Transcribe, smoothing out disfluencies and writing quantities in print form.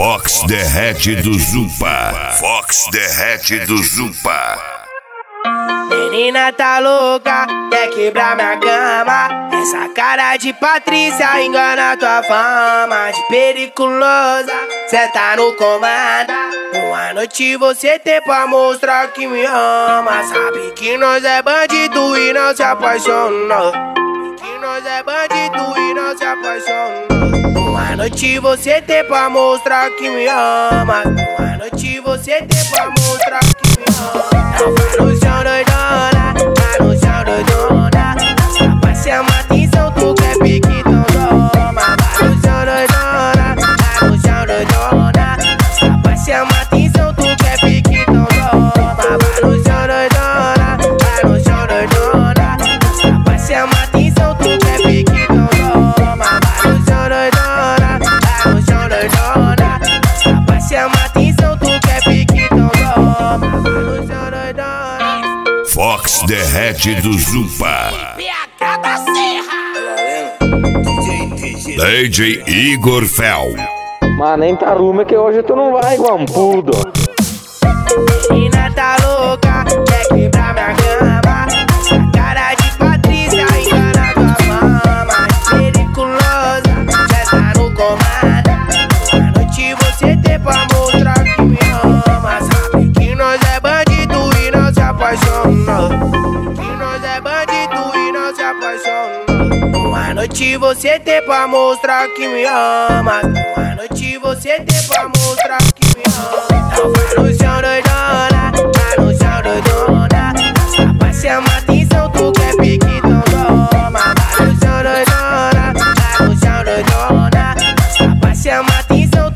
Fox derrete do Zupa. Fox derrete do Zupa. Menina tá louca, quer quebrar minha cama. Essa cara de Patrícia engana tua fama de periculosa. Cê tá no comando. Uma noite você tem pra mostrar que me ama. Sabe que nós é bandido e não se apaixona. Que nós é bandido e não se apaixona. Uma noite você tem pra mostrar que me ama. Uma noite você tem pra mostrar que me ama. Não vai no chão doidona, vai no chão doidona. Vai chamar atenção, tu quer pique, então toma. Vai no chão doidona, vai no chão doidona. Vai chamar atenção, tu quer pique, então toma. Vai no chão doidona, vai no chão doidona. Vai chamar atenção, tu quer pique, então toma. Vai no chão doidona, vai no chão doidona. Vai chamar atenção, tu quer pique, então toma. Vai no chão doidona. Fox derrete do Zupa. PH da Serra. DJ Igor Fel. Mas nem tá rumo que hoje tu não vai igual um pudo. Menina tá louca, quer quebrar minha cama. Essa cara de Patrícia engana tua fama. Periculosa, cê tá no comando. Uma noite você tem pra mostrar que me ama. Sabe que nós é bandido e não se apaixona. Que nós é bandido e não se apaixona. Uma noite você tem pra mostrar que me ama. Uma noite você tem pra mostrar que me ama. Então vai no chão doidona, vai no chão doidona. Vai chamar atenção, tu quer pique, então toma. Vai no chão doidona, vai no chão doidona. Vai chamar atenção,